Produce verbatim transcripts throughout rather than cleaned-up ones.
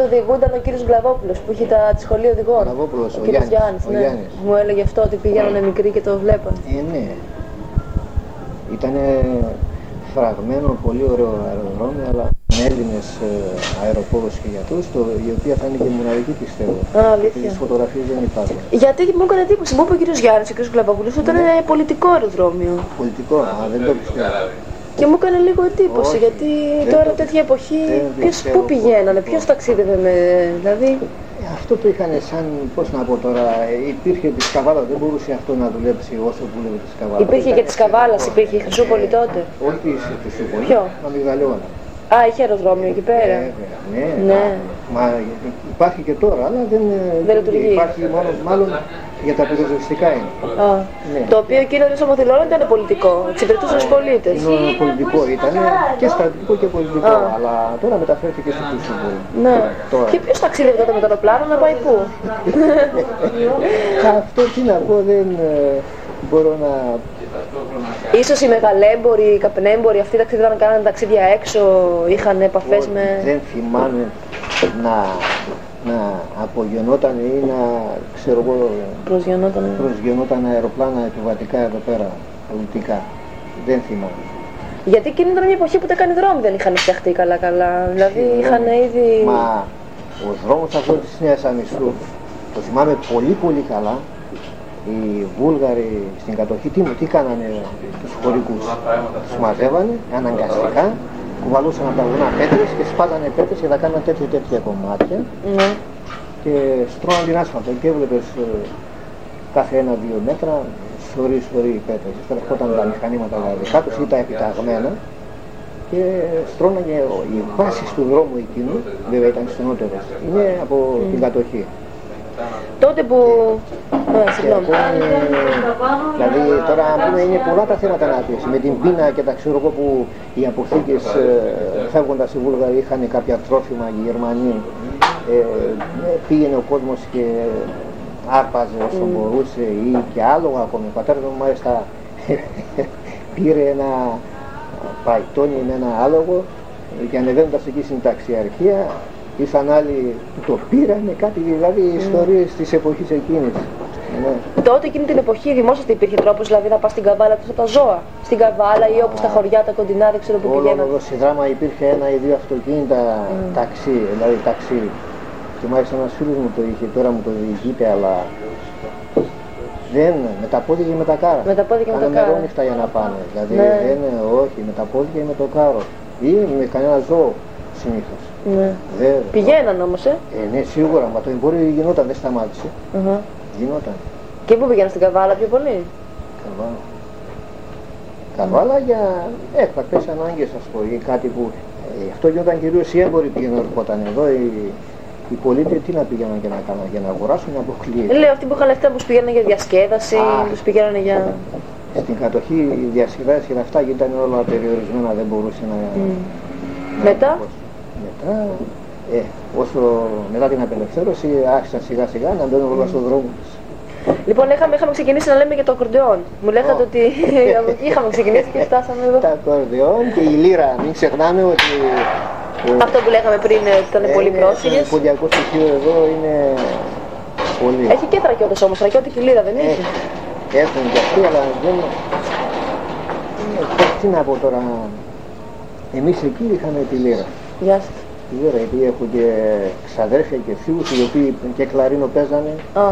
οδηγού ήταν ο κύριος Γκλαβόπουλος που είχε τα σχολεία οδηγών. Γκλαβόπουλος, ο, ο κύριος Γιάννης. Γιάννης, ναι. Ο Γιάννης. Μου έλεγε αυτό ότι πήγαιναν μικροί και το βλέπαν. Ε, ναι. Ήτανε φραγμένο, πολύ ωραίο αεροδρόμιο, αλλά με Έλληνες ε, αεροπόρους και γιατρούς, το, η οποία θα είναι και μοναδική πιστεύω. Α, αλήθεια. Τις φωτογραφίες δεν υπάρχουν. Γιατί μου έκανε εντύπωση, μου είπε ο κύριος Γιάννης, ο κύριος Γκλαβόπουλος, ότι ήταν Ναι. πολιτικό αεροδρόμιο. Πολιτικό, α, δεν το πιστεύω. Και μου έκανε λίγο εντύπωση, Όχι, γιατί δεν τώρα το- τέτοια εποχή, δεν ποιος, πιστεύω πού πηγαίνανε, πως- ποιος ταξίδευε με, δηλαδή... Ε, αυτό το είχαν σαν, πώς να πω τώρα, ε, υπήρχε τη Σκαβάλα, δεν μπορούσε αυτό να δουλέψει όσο δούλευε τη Σκαβάλα. Υπήρχε και της Καβάλας, υπήρχε η Χρυσούπολη τότε. Όχι τη Χρυσούπολη, Ποιο? Αμυγδαλαιώνα. Α, είχε αεροδρόμιο εκεί πέρα. Βέβαια, ναι, Ναι. Μα υπάρχει και τώρα, αλλά δεν, Δεν λειτουργεί. Υπάρχει μόνο, μάλλον για τα πυροσβεστικά είναι. Α, Ναι. το οποίο εκείνο το Σωμοθυλών ήταν πολιτικό, εξυπηρετούσε τους πολίτες. Είναι πολιτικό ήταν και στρατιωτικό και πολιτικό, Α. αλλά τώρα μεταφέρθηκε στη Χρυσούπολη. Ναι. Τώρα. Και ποιος ταξίδευε τότε με το αεροπλάνο να πάει πού? Αυτό τι να πω, δεν ε, μπορώ να... Ίσως οι μεγαλέμποροι, οι καπνέμποροι, αυτοί ταξίδευαν, κάνανε ταξίδια έξω, είχαν επαφές με... Δεν θυμάμαι να, να απογειωνόταν ή να, ξέρω εγώ, Προσγειωνόταν. προσγειωνόταν αεροπλάνα επιβατικά εδώ πέρα, πολιτικά. Δεν θυμάμαι. Γιατί εκείνη ήταν μια εποχή που τα κάνει δρόμοι δεν είχαν φτιαχτεί καλά-καλά. Δηλαδή είχαν ήδη... Μα ο δρόμος αυτός της Νέας Ανισού, το θυμάμαι πολύ πολύ καλά. Οι Βούλγαροι στην κατοχή τι, τι κάνανε τους χωρικούς? Τους μαζεύανε αναγκαστικά, κουβαλούσαν από τα βουνά πέτρες και σπάτανε πέτρες και τα κάνανε τέτοια τέτοια κομμάτια Ναι. και στρώναν την άσφαλτο και έβλεπες ε, κάθε ένα-δύο μέτρα σωρί σωρί πέτρες. Ερχόταν τα μηχανήματα τα δικά τους ή τα επιταγμένα και στρώνανε οι βάσεις του δρόμου εκείνου, βέβαια ήταν στενότερες, είναι από mm. την κατοχή. Τότε που... Ναι, Και συγγνώμη. ακόμη, δηλαδή τώρα πούμε, είναι πολλά τα θέματα να πεις. Με την πείνα και τα ξέρω εγώ που οι αποθήκες ε, φεύγοντας οι Βούλγαροι είχαν κάποια τρόφιμα, οι Γερμανοί ε, πήγαινε ο κόσμος και άρπαζε όσο mm. μπορούσε ή και άλογα ακόμη. Ο πατέρας μου μάλιστα πήρε ένα παϊτόνι με ένα άλογο και ανεβαίνοντας εκεί στην ταξιαρχία ήσαν άλλοι που το πήρανε, κάτι δηλαδή mm. ιστορίες της εποχής εκείνης. Ναι. Τότε εκείνη την εποχή δημόσια υπήρχε τρόπος δηλαδή να πας στην Καβάλα εκτός από τα ζώα. Στην Καβάλα ή όπου στα χωριά τα κοντινά δεν ξέρω που Όλο πηγαίναν. εδώ στη Δράμα υπήρχε ένα ή δύο αυτοκίνητα Mm. ταξί, δηλαδή ταξί. Και μάλιστα ένας φίλος μου το είχε, τώρα μου το διηγείται, αλλά δεν, με τα πόδια και με τα κάρα. Με τα πόδια και με τα Κάνε κάρα. μερόνυχτα για να πάνε. Δηλαδή Ναι. δεν, όχι, με τα πόδια και με το κάρο. Ή με κανένα ζώο συνήθως. Ναι. Βέβαια. Πηγαίναν όμως, ε. Ε, ναι, σίγουρα, μα το εμπόριο γινόταν, δεν σταμάτησε. Uh-huh. Γινόταν. Και πού πήγαιναν στην Καβάλα πιο πολύ? Καβάλα. Καβάλα για έκτακτες ανάγκες, ας πω, ή κάτι που... Ε, αυτό γινόταν κυρίως οι έμποροι πήγαιναν ερχόταν εδώ, οι, οι πολίτες τι να πήγαιναν και να κάνουν, για να αγοράσουν, να αποκλείεται. Λέω αυτοί που είχαν λεφτά που πήγαιναν για διασκέδαση, Α. τους πήγαιναν για... Στην κατοχή οι διασκεδάσεις και αυτά ήταν όλα περιορισμένα, δεν μπορούσε να... Mm. να Μετά? Μετά, ε, όσο μετά την απελευθέρωση άρχισαν σιγά σιγά να μπαίνουν όλα στον δρόμο τους. Λοιπόν, είχαμε, είχαμε ξεκινήσει να λέμε για το ακορντεόν. Μου λέγατε Oh. ότι από εκεί είχαμε ξεκινήσει και φτάσαμε εδώ. Τα ακορντεόν και η λύρα, μην ξεχνάμε ότι... ε, Αυτό που λέγαμε πριν ε, ήταν ε, πολύ είναι- πρόσφυγες. Το ποντιακό στοιχείο εδώ είναι πολύ. Έχει και τρακιώτες όμως, τρακιώτικη λίρα δεν έχει? Έχει. Έχουν και αυτοί, αλλά δεν... Ε, τι να πω τώρα... Εμείς εκεί είχαμε τη λύρα. Γεια σας. Τη λύρα, γιατί έχω και ξαδέρφια και φίλους οι οποίοι και κλαρίνο παίζανε. Α,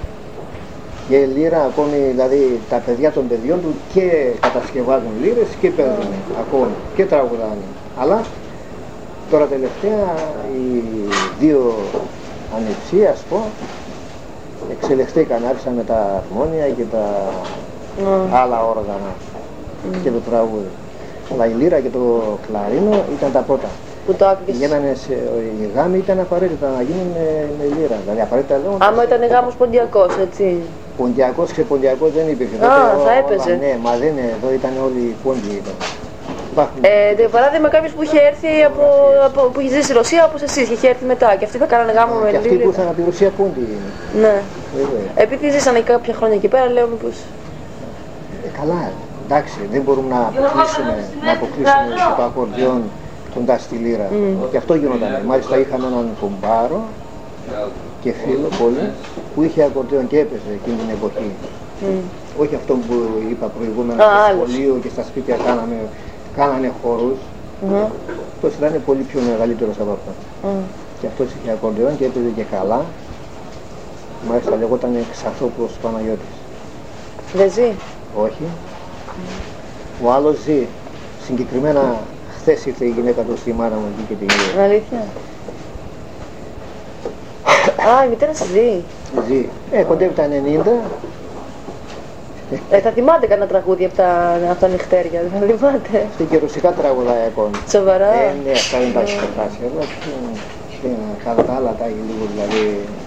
Και λύρα ακόμη, δηλαδή τα παιδιά των παιδιών του και κατασκευάζουν λύρες και παίζουν ακόμη και τραγουδάνε. Αλλά τώρα τελευταία οι δύο ανεψίες, ας πω, εξελιχθήκαν, άρχισαν με τα αρμόνια και τα α. άλλα όργανα και το τραγούδι. Αλλά η λύρα και το κλαρίνο ήταν τα πρώτα. Που το άκουγες. Πηγαίνανε σε, οι γάμοι ήταν απαραίτητα να γίνουν με, με λύρα. Δηλαδή απαραίτητα λέω. Άμα ήταν γάμος ποντιακός, έτσι. Ποντιακός και ποντιακός δεν υπήρχε. Α, Τότε θα όλα- έπαιζε. Ναι, μα δεν είναι, εδώ ήταν όλοι οι πόντιοι ήταν. Υπάρχουν. Ε, για παράδειγμα, κάποιος που είχε έρθει από, από, που είχε ζήσει στη Ρωσία όπως εσείς και είχε έρθει μετά και αυτοί θα κάνανε γάμο με και αυτοί που λίλη. ήρθαν από τη Ρωσία πόντιοι είναι. Ναι. Βέβαια. Επειδή ζήσανε κάποια χρόνια εκεί πέρα, λέω μήπως. Ε, καλά, εντάξει, δεν μπορούμε να αποκλείσουμε, να αποκλείσουμε στο ακορδιόν κοντά στη Λύρα. Mm. Και αυτό γινόταν. Μάλιστα είχαμε έναν κουμπάρο και φίλο πολύ που είχε ακορντέον και έπαιζε εκείνη την εποχή. Mm. Όχι αυτό που είπα προηγούμενα, ah, στο σχολείο και στα σπίτια κάναμε, κάνανε χορούς. Mm. Αυτός ήταν πολύ πιο μεγαλύτερος από αυτό. Mm. Και αυτός είχε ακορντέον και έπαιζε και καλά. Μάλιστα λεγόταν Ξαθόπουλος Παναγιώτης. Δεν ζει? Όχι. Mm. Ο άλλος ζει. Συγκεκριμένα χθες ήρθε η γυναίκα του στη μάνα μου εκεί και την είδε. Αλήθεια? Α, η μητέρα σας ζει? Ζει. Ε, κοντεύει τα ενενήντα. Ε, θα θυμάται κανένα τραγούδι από τα, από τα νυχτέρια, δεν θα θυμάται? Στην και ρωσικά τραγουδάει ακόμη. Σοβαρά? Ε, ναι, αυτά δεν τα έχει περάσει. Αλλά κατά τα άλλα τα έχει λίγο, δηλαδή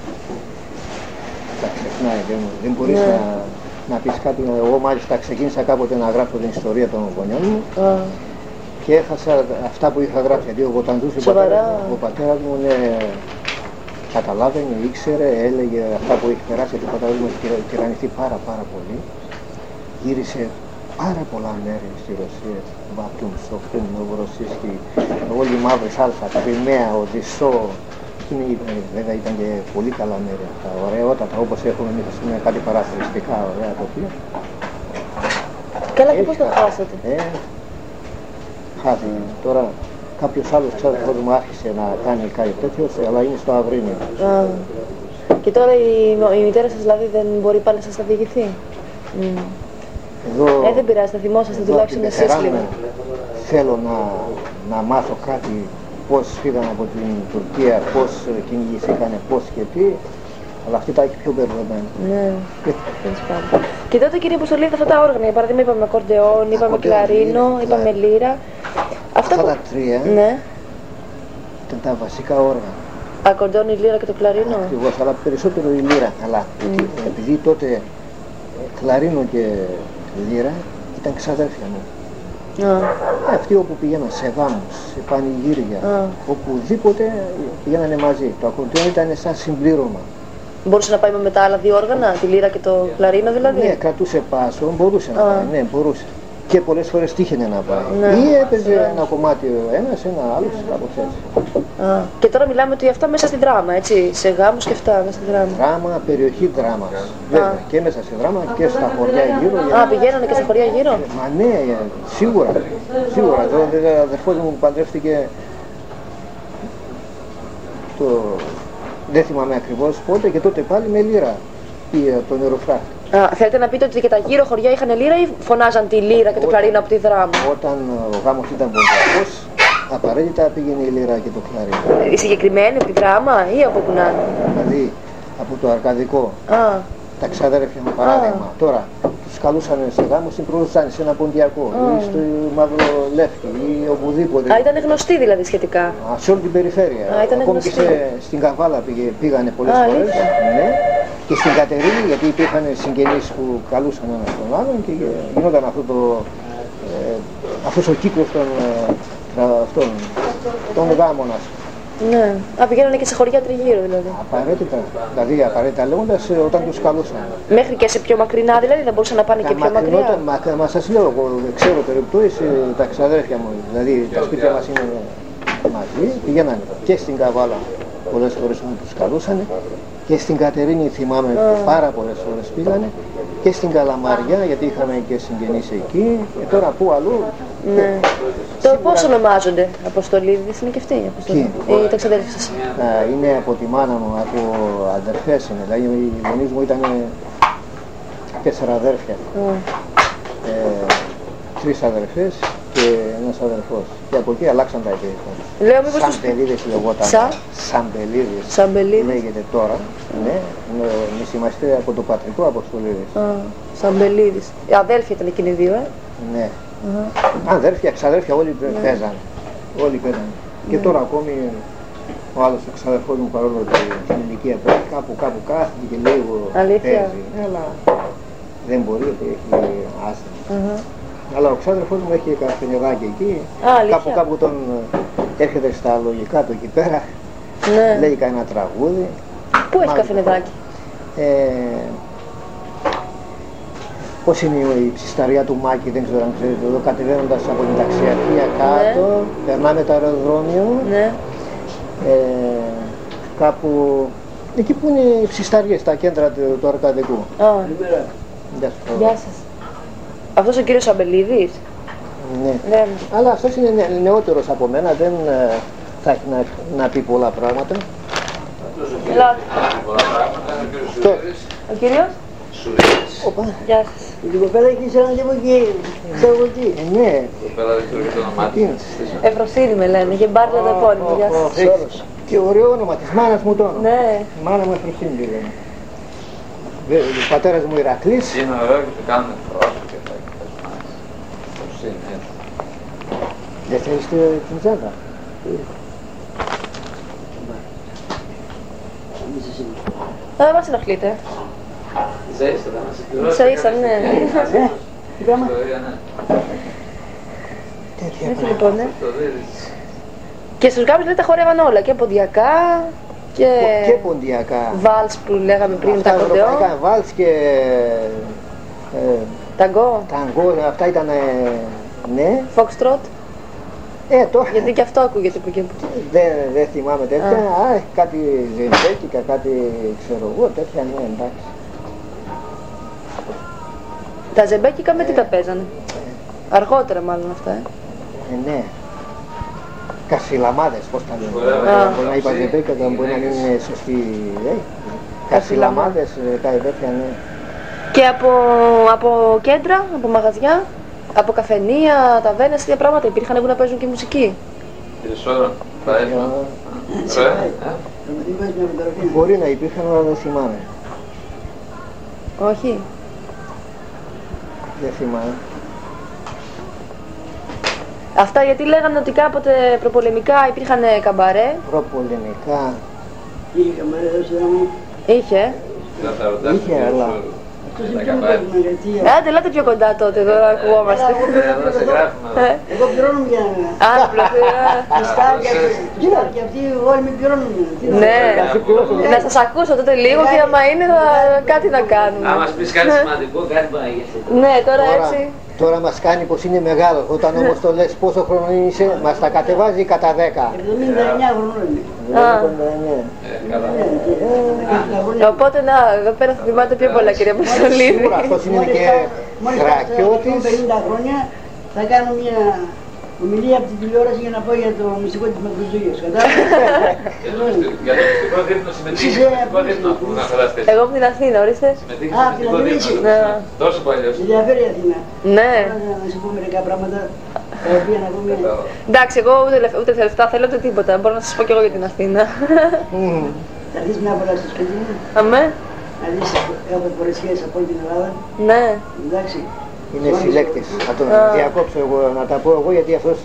τα ξεχνάει. Δεν, δεν μπορείς ναι. να, να πεις κάτι. Εγώ μάλιστα ξεκίνησα κάποτε να γράψω την ιστορία των γονιών μου ah. και έχασα αυτά που είχα γράψει. Γιατί όταν ζούσε ο πατέρας, ο πατέρας μου ναι, καταλάβαινε, ήξερε, έλεγε αυτά που είχε περάσει. Γιατί ο πατέρας μου είχε τυραννηθεί πάρα πάρα πολύ. Γύρισε πάρα πολλά μέρη στη Ρωσία, Μπατούμ, Σοφτούν, Νοβοροσίσκι, όλοι οι μαύρες Άλφα, Κριμαία, Οδυσσό. Εκείνη βέβαια ήταν και πολύ καλά μέρη αυτά, ωραιότατα, όπως έχουμε εμείς ας πούμε κάτι παραθεριστικά, ωραία τοπία. Καλά και πώς το χάσατε? Ε, χάθηκε. Τώρα κάποιος άλλος ξάδερφος μου άρχισε να κάνει κάτι τέτοιο, αλλά είναι στο Αυρίνιο. Ah. Και τώρα η, η μητέρα σας δηλαδή δεν μπορεί πάλι να σας τα διηγηθεί? Mm. Εδώ, ε, δεν πειράζει, θα θυμόσαστε τουλάχιστον εσείς λίγο. Θέλω να, να μάθω κάτι, πώς φύγανε από την Τουρκία, πώς κυνηγηθήκανε, πώς και τι, αλλά αυτή τα έχει πιο μπερδεμένα. Ναι, τέλος πάντων. Και τότε κύριε Αποστολή, αυτά τα όργανα, για παράδειγμα είπαμε ακορντεόν, είπαμε κλαρίνο, είπαμε λύρα. Αυτά, αυτά που... τα τρία ναι. ήταν τα βασικά όργανα. Ακορντεόν, η λύρα και το κλαρίνο. Ακριβώς, αλλά περισσότερο η λύρα, αλλά mm. επειδή τότε κλαρίνο και λύρα ήταν ξαδέρφια μου. Ah. Αυτοί όπου πηγαίναν σε γάμους, σε πανηγύρια, ah. οπουδήποτε πηγαίνανε μαζί. Το ακορντεόν ήταν σαν συμπλήρωμα. Μπορούσε να πάει με τα άλλα δύο όργανα, τη λύρα και το κλαρίνο δηλαδή? Ναι, κρατούσε πάσο, μπορούσε ah. να πάει, ναι, μπορούσε. Και πολλές φορές τύχαινε να πάει. Ναι. Ή έπαιζε ναι. ένα κομμάτι ο ένας, ένα άλλος, κάπως έτσι. Ah. Και τώρα μιλάμε ότι αυτά μέσα στη δράμα, έτσι, σε γάμους και αυτά μέσα στη δράμα. Δράμα, περιοχή δράμας. Βέβαια, ah. και μέσα στη δράμα και στα χωριά γύρω. Α, ah, πηγαίνανε και στα χωριά γύρω. Μα ναι, σίγουρα. Σίγουρα. Εδώ ο αδερφός μου παντρεύτηκε το... δεν θυμάμαι ακριβώς πότε και τότε πάλι με λύρα πήγε τον νεροφράχτη. Α, θέλετε να πείτε ότι και τα γύρω χωριά είχαν λύρα ή φωνάζαν τη λύρα και το κλαρίνο από τη δράμα? Όταν ο γάμος ήταν ποντιακός, απαραίτητα πήγαινε η λύρα και το κλαρίνο. Η συγκεκριμένη από τη δράμα ή από πού να είναι? Δηλαδή από το Αρκαδικό. Α. Τα ξαδέρφια μου παράδειγμα. Α. Τώρα τους καλούσαν σε γάμο, συμπροδούσαν σε ένα ποντιακό ή στο Μαυρολεύκη ή οπουδήποτε. Α, ήταν γνωστή δηλαδή σχετικά. Α, σε όλη την περιφέρεια. Α, ήταν ακόμη γνωστή. Και σε, στην Καβάλα πήγε, πήγανε πολλές Α, φορές. Ναι. Και στην Κατερίνη, γιατί υπήρχαν συγγενείς που καλούσαν ένα τον άλλον και γινόταν αυτό το, ε, αυτός ο κύκλος των, ε, αυτών, των γάμων. Ναι. Α, πηγαίνανε και σε χωριά τριγύρω δηλαδή. Απαραίτητα. Δηλαδή απαραίτητα λέγοντας όταν τους καλούσαν. Μέχρι και σε πιο μακρινά δηλαδή, δεν μπορούσαν να πάνε τα και πιο μακριά. Μα, μα σας λέω, εγώ ξέρω περιπτώσεις, τα ξαδέρφια μου, δηλαδή τα σπίτια μας είναι μαζί, πηγαίνανε και στην Καβάλα πολλές φορές που τους καλούσαν και στην Κατερίνη θυμάμαι uh. πάρα πολλές φορές πήγανε και στην Καλαμαριά γιατί είχαμε και συγγενείς εκεί και τώρα πού αλλού. Ναι. Το πώς ονομάζονται, Αποστολίδης είναι και αυτοί οι Αποστολίδες, ή τα ξαδέρφια σας? Είναι από τη μάνα μου, από αδερφές είναι, δηλαδή οι γονείς μου ήταν τέσσερα αδέρφια, mm. ε, τρεις αδερφές και ένας αδερφός και από εκεί αλλάξαν τα επίθετα. Σαμπελίδης τους... λεγόταν, Σα? Σαμπελίδης, Σαμπελίδης λέγεται τώρα, mm. ναι, εμείς είμαστε από το πατρικό Αποστολίδης. Ah, Σαμπελίδης, οι αδέλφια ήταν εκείνοι οι δύο, ε? Ναι. Uh-huh. Αδέρφια, ξαδέρφια όλοι yeah. παίζανε, όλοι παίζανε. Yeah. Και τώρα ακόμη ο άλλος ο ξαδερφός μου παρόλο που στην ηλικία που έχει κάπου κάπου κάθεται και λίγο παίζει, αλλά δεν μπορεί γιατί έχει άσθημα. Uh-huh. Αλλά ο ξάδερφός μου έχει καφενεδάκι εκεί, ah, κάπου κάπου τον έρχεται στα λογικά του εκεί πέρα, yeah. λέει κανένα τραγούδι. Πού έχει καφενεδάκι? Ε, Πώς είναι η ψισταριά του Μάκη, δεν ξέρω αν ξέρετε, εδώ κατεβαίνοντας από την ταξιαρχία κάτω, ναι. Περνάμε το αεροδρόμιο, ναι. ε, κάπου εκεί που είναι οι ψισταριές, τα κέντρα του, του Αρκαδικού. Α. Γεια σας. Γεια σας. Αυτός ο κύριος Αμπελίδης. Ναι. ναι. Αλλά αυτός είναι νε, νεότερος από μένα, δεν ε, θα έχει να, να πει πολλά πράγματα. Ελάτε. Ο κύριος. Οπα. Γεια σας. Η κοπέλα έχει σε ένα και από εκεί. Ξέρω εγώ τι. Ναι. Η κοπέλα δεν ξέρω και το όνομά της. Εφροσύνη με λένε, είχε πάρει το επώνυμο. Γεια σας. Και ωραίο όνομα της μάνας μου το όνομα. Ναι. Η μάνα μου Εφροσύνη λέγανε. Ο πατέρας μου Ηρακλής. Είναι ωραίο και το κάνουν πρόσωπο και τα Εφροσύνη, έτσι. Δεν θέλεις την τσάντα. Δεν μας ενοχλείτε. Ζέιστα, θα μας εκπληρώσει. Ζέιστα, ναι. Έτσι λοιπόν, ναι. Και στους γάμους δηλαδή τα χορεύαν όλα, και ποντιακά και... Και ποντιακά. Βάλς που λέγαμε πριν, τα κοντεό. Αυτά ευρωπαϊκά, βάλς και... Ταγκό. Ταγκό, αυτά ήταν, ναι. Φόξτροτ. Ε, τώρα... Γιατί και αυτό ακούγεται που και που. Δεν, δεν θυμάμαι τέτοια. Α, α κάτι ζεμπέκικα, κάτι ξέρω εγώ, τέτοια, ναι, εντάξει. Τα ζεμπέκικα με τι τα παίζανε. Αργότερα μάλλον αυτά, ε. Ε, ναι. Κασιλαμάδες, πώς τα λένε. Μπορεί να είπα ζεμπέκικα, μπορεί να μην είναι σωστή. Ε. Κασιλαμάδες, κάτι τέτοια, ναι. Και από, από κέντρα, από μαγαζιά, από καφενεία, ταβέρνες, τέτοια πράγματα υπήρχαν που να παίζουν και μουσική. Περισσότερο, θα έρθουν. Μπορεί να υπήρχαν, αλλά δεν θυμάμαι. Όχι. Δεν θυμάμαι. Αυτά γιατί λέγανε ότι κάποτε προπολεμικά υπήρχαν καμπαρέ. Προπολεμικά. Είχε καμπαρέ εδώ στη Ραμή. Είχε. Είχε, αλλά... Άντε, ελάτε πιο κοντά τότε, εδώ να ακουγόμαστε. Εγώ πληρώνω για να... Α, πληρώνω. Και αυτοί όλοι με πληρώνουν. Ναι, να σας ακούσω τότε λίγο και άμα είναι κάτι να κάνουμε. Αν μας πεις κάτι σημαντικό, κάτι μπορεί να γίνει. Ναι, τώρα έτσι. Τώρα μας κάνει πως είναι μεγάλος, όταν όμως το λες πόσο χρόνο είσαι, μας τα κατεβάζει κατά δέκα. εβδομήντα εννιά χρονών είναι. Οπότε να, εδώ πέρα θα θυμάται πιο πολλά κυρία Μασολίδη. Σίγουρα αυτός είναι και Θρακιώτης. Μόλις πενήντα χρόνια θα κάνω μια ομιλία από την τηλεόραση για να πω για το μυστικό της Μακροζωγίας. Για το μυστικό δείπνο συμμετείχε, το μυστικό δείπνο να φανταστείς. Εγώ από την Αθήνα, ορίστε. Α, από την Αθήνα είσαι. Τόσο παλιός. Ενδιαφέρει η Αθήνα. Ναι. Να σου πω μερικά πράγματα τα οποία να πούμε. Εντάξει, εγώ ούτε λεφτά θέλω ούτε τίποτα. Μπορώ να σας πω κι εγώ για την Αθήνα. Θα δεις μια φορά στο σπίτι μου. Αμέ. Να δεις από φορεσιές από όλη την Ελλάδα. Ναι. Εντάξει. Είναι συλλέκτης. Θα τον διακόψω εγώ, να τα πω εγώ γιατί αυτός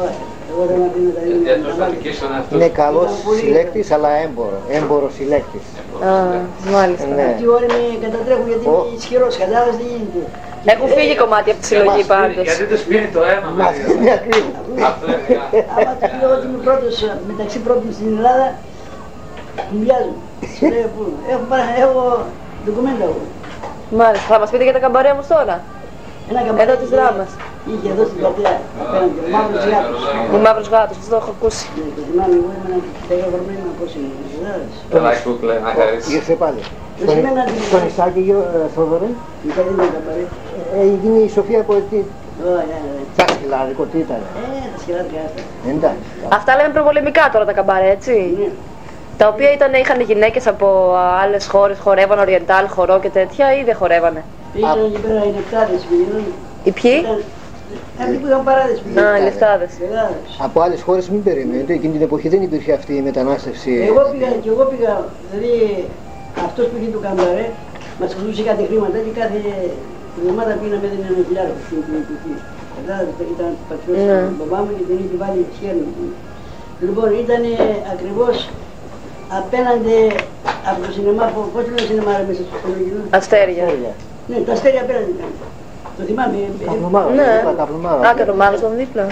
είναι καλός συλλέκτης αλλά έμπορο, έμπορο συλλέκτης. Α, μάλιστα. Αυτοί όλοι με κατατρέχουν γιατί είμαι ισχυρός, κατάλαβες τι γίνεται. Έχουν φύγει κομμάτια από τη συλλογή πάντως. Γιατί τους πίνει το αίμα. Μας είναι ακριβώς. Άμα τους λέω ότι είμαι πρώτος, μεταξύ πρώτων στην Ελλάδα, μου μοιάζουν. Έχω ντοκουμέντα εγώ. Μάλιστα. Θα μας πείτε για τα καμπαρέ όμως τώρα. Εδώ της δράμας. Είχε εδώ στην πλατεία, απέναντι, ο μαύρος γάτος. Ο μαύρος γάτος, αυτό το έχω ακούσει. Το θυμάμαι εγώ, ήμουν τεγευγορμένο πώς είναι, ξέρεις. Καλά, κούκλε, να χαρίσεις. Ήρθε πάλι. Στο νησάκι, Θόδωρε, έγινε η Σοφία Ποετή. Τα σκυλάδικο, τι ήταν. Ε, τα σκυλάδικα αυτά. Εντάξει. Αυτά λέμε προπολεμικά τώρα τα καμπαρέ, έτσι. Τα οποία ήταν, είχαν γυναίκες από άλλες χώρες, χορεύαν οριεντάλ, χορό και τέτοια ή δεν χορεύανε. Πήγαν εκεί πέρα οι λεφτάδες πήγαιναν. Οι ποιοι? Αυτοί που είχαν παράδες πήγαιναν. Α, οι λεφτάδες. Από άλλες χώρες μην περιμένετε, εκείνη την εποχή δεν υπήρχε αυτή η μετανάστευση. Εγώ πήγα και εγώ πήγα, δηλαδή αυτός που είχε το καμπαρέ μας χρωστούσε κάτι χρήματα και κάθε εβδομάδα πήγαμε έδινε ένα χιλιάρικο στην εποχή. Κατάλαβες, ήταν πατριώτης του μπαμπά μου και τον είχε βάλει σχέδιο. Λοιπόν, ήταν ακριβώς απέναντι από το σινεμά, πώς είναι το σινεμά μέσα στο Κολογινό. Αστέρια. Ναι, τα αστέρια απέναντι ήταν. Το θυμάμαι. Ναι. Α, Καπλωμάρα στον δίπλα.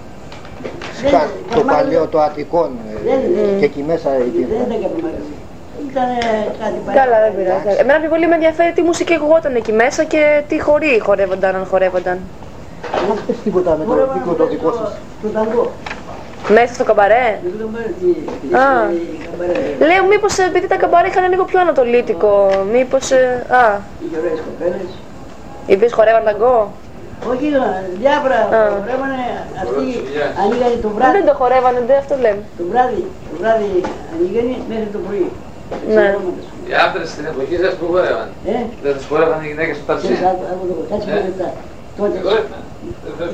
Το παλιό, το Αττικόν και εκεί μέσα υπήρχε. Δεν ήταν Καπλωμάρα. Ήταν κάτι παρέα. Καλά, δεν πειράζει. Εμένα πιο πολύ με ενδιαφέρει τι μουσική ακουγόταν εκεί μέσα και τι χωρί χορεύονταν, αν χορεύονταν. Δεν έχετε τίποτα με το δικό το δικό σας. Το ταγκό. Μέσα στο καμπαρέ. Με το καμπάρε, τι. Α. Καμπάρε. Λέω μήπως επειδή τα καμπαρέ είχαν λίγο πιο ανατολίτικο, μήπως... ε, Α, Είχε ωραίες κοπέλες. οι οποίες χορεύαν ταγκό. Όχι, διάφορα χορεύανε. Αυτοί ανοίγανε το βράδυ. Δεν το χορεύανε, δεν αυτό λέμε. Το βράδυ, το βράδυ ανοίγανε μέχρι το πρωί. Ναι. Οι άντρες στην εποχή σας που χορεύαν. Ε, Δεν τους χορεύαν οι γυναίκες στο ταψί. κάτσε, άκου το, κάτσε Ε. με λεπτά. Τότε, Εγώ ήρθα.